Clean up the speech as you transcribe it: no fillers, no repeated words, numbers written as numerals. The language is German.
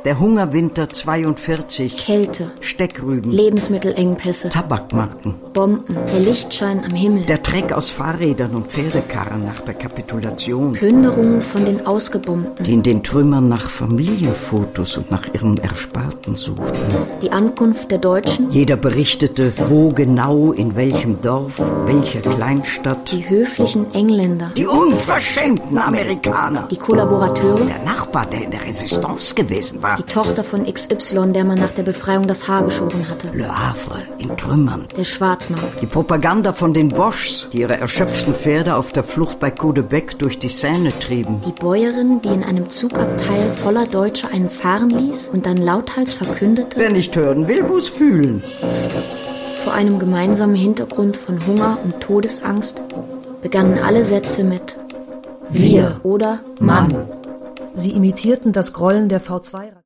Der Hungerwinter 42. Kälte. Steckrüben. Lebensmittelengpässe. Tabakmarken. Bomben. Der Lichtschein am Himmel. Der Dreck aus Fahrrädern und Pferdekarren nach der Kapitulation. Plünderungen von den Ausgebombten. Die in den Trümmern nach Familienfotos und nach ihrem Ersparten suchten. Die Ankunft der Deutschen. Jeder berichtete, wo genau, in welchem Dorf, welcher Kleinstadt. Die höflichen Engländer. Die unverschämten Amerikaner. Die Kollaborateure. Der Nachbar, der in der Resistance gewesen war. Die Tochter von XY, der man nach der Befreiung das Haar geschoren hatte. Le Havre in Trümmern. Der Schwarzmarkt. Die Propaganda von den Boschs, die ihre erschöpften Pferde auf der Flucht bei Caudebec durch die Seine trieben. Die Bäuerin, die in einem Zugabteil voller Deutsche einen fahren ließ und dann lauthals verkündete: Wer nicht hören will, muss fühlen. Vor einem gemeinsamen Hintergrund von Hunger und Todesangst begannen alle Sätze mit Wir oder Mann. Sie imitierten das Grollen der V2.